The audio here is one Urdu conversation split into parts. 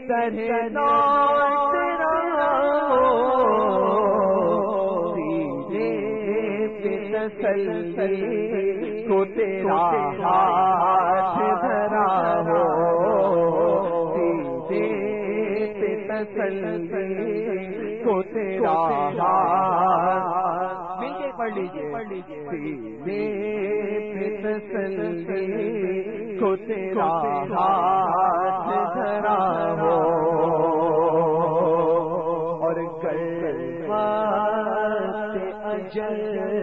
طرح لوٹ رہا ہو، سینے پہ تسلی کو تیرا ہاتھ دھرا ہو، سینے پہ تسلی کو تیرا ہاتھ، مل کے پڑھ لیجیے، سینے پہ تسلی کو تیرا ہاتھ دھرا ہو، اور قیامت اجل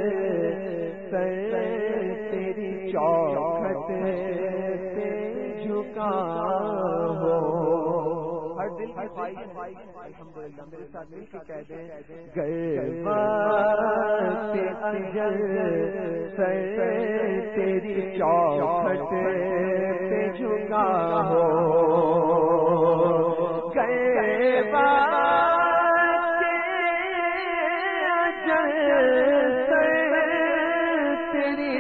سر تیری چوکھٹ پہ جھکا ہو، ہر دل کی خواہش الحمدللہ میرے ساتھ مل کے کہہ دیں، قیامت اجل سر تیری چوکھٹ پہ جھکا ہو، قیامت اجل سر تیری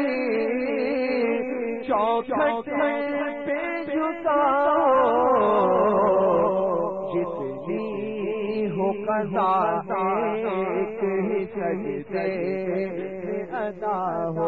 چوکھٹ پہ جھکا ہو، جتنی ہو قضا ایک ہی سجدے میں ادا ہو،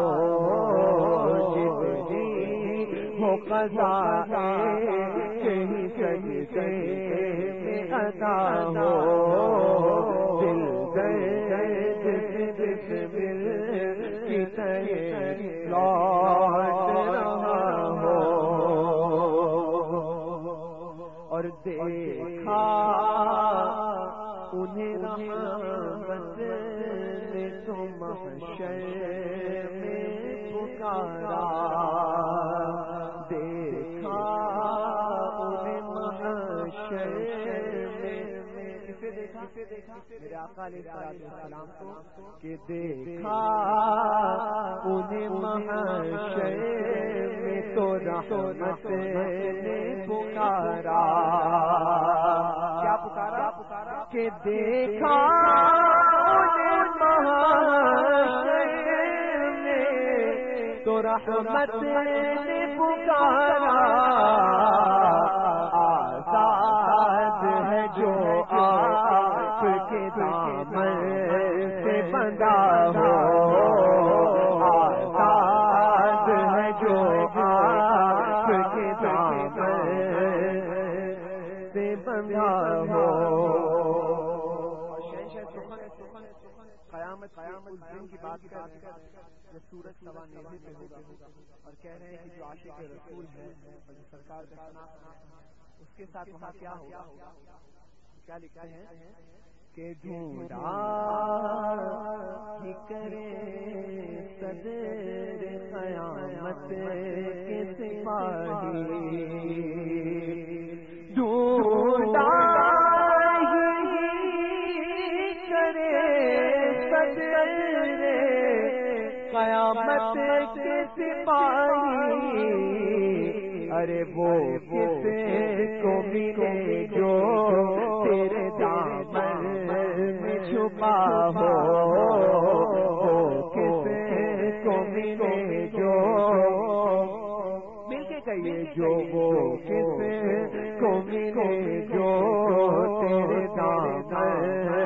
جتنی ہو قضا ایک ہی سجدے میں ادا ہو، دل درد سے بسمل کی طرح لوٹ رہا ہو، اور دیکھا انہیں رحمت نے تو محشر میں پکارا، دیکھا انہیں محشر میں، کسے دیکھا میرے آقا علیہ السلام کو، کہ دیکھا انہیں محشر میں تو رحمت نے پکارا، کیا پکارا کہ دیکھا انہیں محشر میں تو رحمت نے پکارا، آزاد ہے جو آپ کے دامن سے بندہ ہو، آزاد ہے جو آپ کے دامن سے بندہ ہو، قیامت اس دن کی بات کر جب سورج سوا نیزے پہ ہوگا، اور کہہ رہے ہیں کہ جو عاشق رسول ہے اور جو سرکار کا شناخت ہے اس کے ساتھ وہاں کیا ہوگا، کیا لکھتے ہیں کہ ڈھونڈا ہی کرے صدر قیامت کے سپاہی، ڈھونڈا قیامت کے سپاہی، ارے وہ کسے کو ملے جو تیرے دامن میں چھپا ہو، وہ کسے کو ملے جو، مل کے کہیے جو، وہ کسے کو ملے جو تیرے دامن،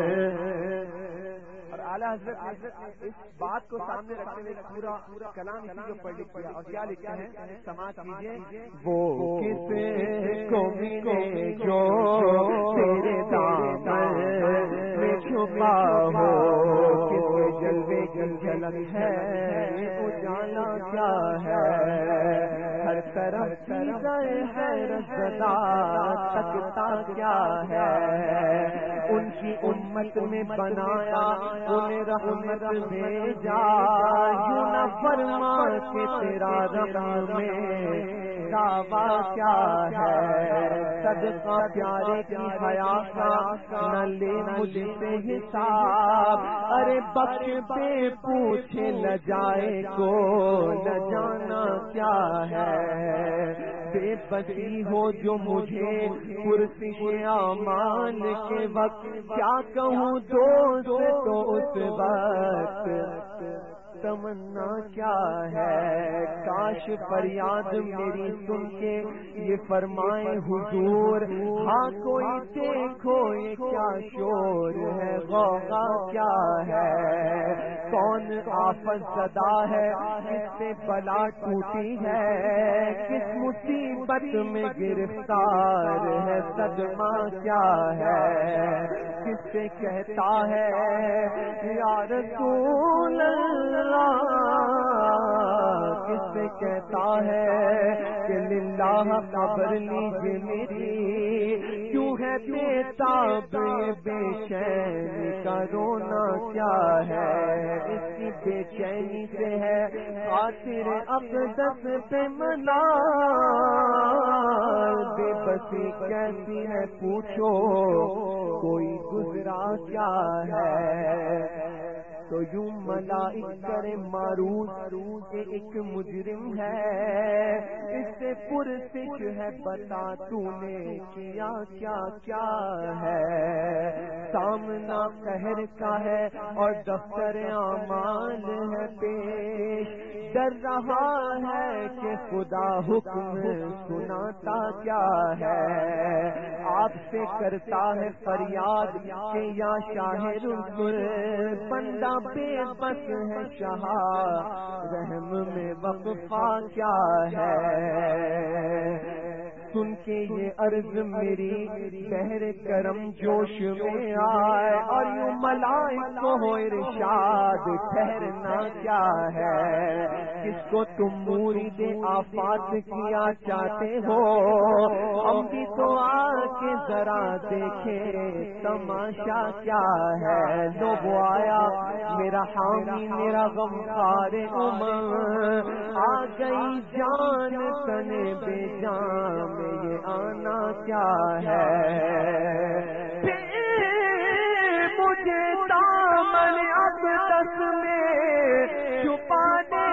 حضرت اس بات کو سامنے رکھتے ہوئے پورا کلام اسی کے اوپر لکھ دیا، اور کیا لکھا ہے سماعت کیجیے، وہ کسے کو ملے جو تیرے دامن میں چھپا ہو، کس جلوے کی جھلک ہے اجالا کیا ہے، ہر طرف چیزیں حیرت زدہ تکتا کیا ہے، ان کی امت میں بنایا انہیں رحمت بھیجا، یوں نہ فرما کہ تیرا رحم میں دعویٰ کیا ہے، صدقہ پیارے کی حیا کا نہ لے مجھ سے حساب، ارے بخش دے پوچھے لجائے کو نہ جانا کیا ہے، بے بسی ہو جو مجھے پرسش اعمال کے وقت، کیا کہوں دوست تو اس وقت تمنا کیا ہے، کاش فریاد میری سن کے یہ فرمائے حضور، ہاں کوئی دیکھو یہ کیا شور ہے، غوغا کیا ہے، کون آفت زدہ ہے، کس سے بلا ٹوٹی ہے، کس مصیبت میں گرفتار ہے، صدمہ کیا ہے، کس سے کہتا ہے یا رسول اللہ، کس سے کہتا ہے کہ للہ خبر لیجیے میری، کیوں ہے بے تاب یہ بے چینی کا رونا کیا ہے، اس کی بے چینی سے ہے خاطر اقدس پہ ملال، بے بسی کیسی ہے پوچھو کوئی گزرا کیا ہے، تو یوں ملائک کرے معروض کہ ایک مجرم ہے، اس سے پرسش ہے بتا تو نے کیا کیا کیا ہے، سامنا قہر کا ہے اور دفتر اعمال ہے پیش، ڈر رہا ہے کہ خدا حکم سناتا کیا ہے، آپ سے کرتا ہے فریاد کہ یا شاہ رسول، بندہ بے بس ہے شاہ رحم میں وقفہ کیا ہے، سن کے یہ عرض میری بحر کرم جوش میں آئے، اور یوں ملائک کو ہو ارشاد ٹھہرنا کیا ہے، کس کو تم مورد آفات کیا چاہتے ہو، ہم بھی تو آ کے ذرا دیکھے تماشا کیا ہے، لو وہ آیا میرا حامی میرا غمخار امم، آ گئی جان تنے بے جان میں یہ آنا کیا ہے، مجھے دامن اقدس میں چھپانے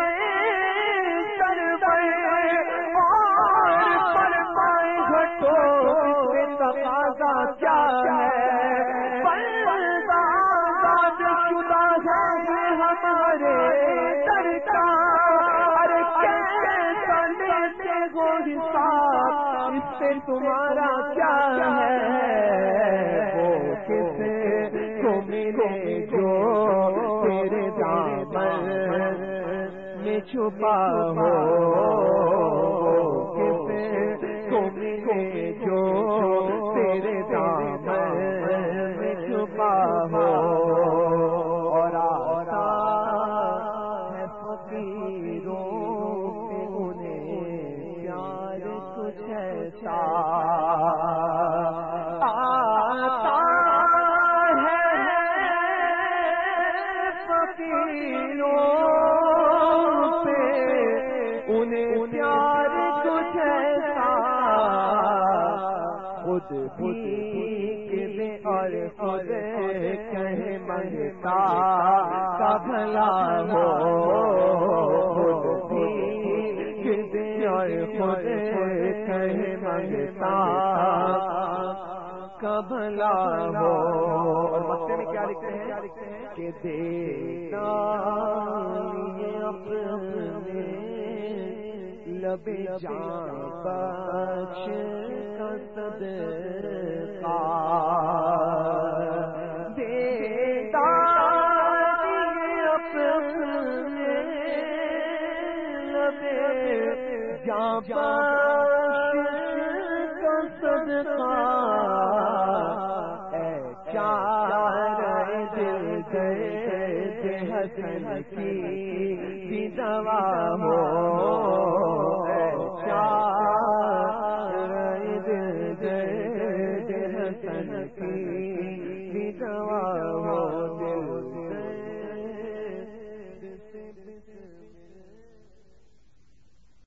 سرور، اور فرمائے گھٹو اس میں تقاضا کیا ہے، بندہ آزاد شدہ ہے ہمارے در کا، ارے کیسا لیتے ہو حساب، اس سے تمہارا کیا ہے، وہ کس کو ملے جو تیرے دامن میں چھپا ہو، کس کو ملے جو تیرے دامن میں چھپا ہو، اور آتا ہے فقیروں سے انہیں پیار کچھ ایسا، آتا ہے فقیروں سے انہیں پیار کچھ ایسا، خود بھی دے اور خود کہے منگتا کا بھلا ہو، خود بھی دے اور خود کہے منگتا کا بھلا ہو، اور مکتے میں کیا لکھتے ہیں کہ دینا یہ اپنے لب جان بخش کا صدقہ، دینا یہ اپنے لب جان بخش کا صدقہ، اے چارہ دل گئے حسن کی دوا ہو،